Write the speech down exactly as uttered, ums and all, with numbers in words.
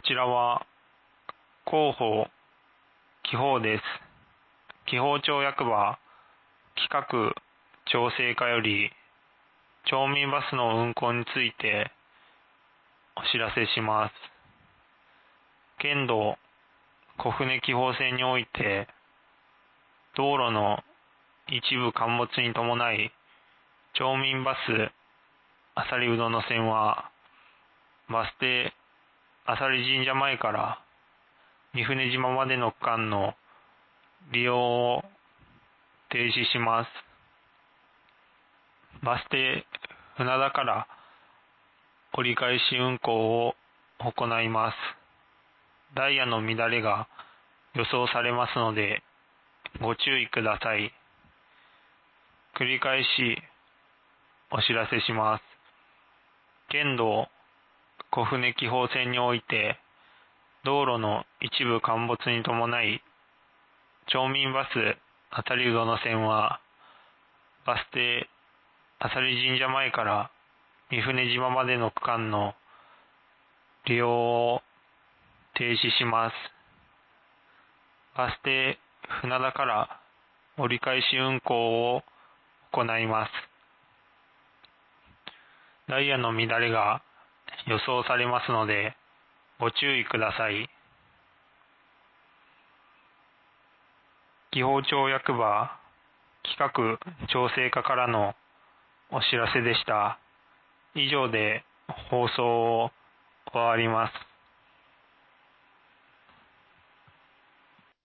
ちらは広報紀報です。紀宝町役場企画調整課より町民バスの運行についてお知らせします。県道小船紀宝線において道路の一部陥没に伴い町民バスあさりうどの線はバス停あさり神社前から三船島までの区間の利用を停止します。バス停船田から折り返し運行を行います。ダイヤの乱れが予想されますのでご注意ください。繰り返しお知らせします。県道小船紀宝線において道路の一部陥没に伴い町民バスあさりうどの線はバス停あさり神社前から三船島までの区間の利用を停止します。バス停船田から折り返し運行を行います。ダイヤの乱れが予想されますのでご注意ください。紀宝町役場企画調整課からのお知らせでした。以上で放送を終わります。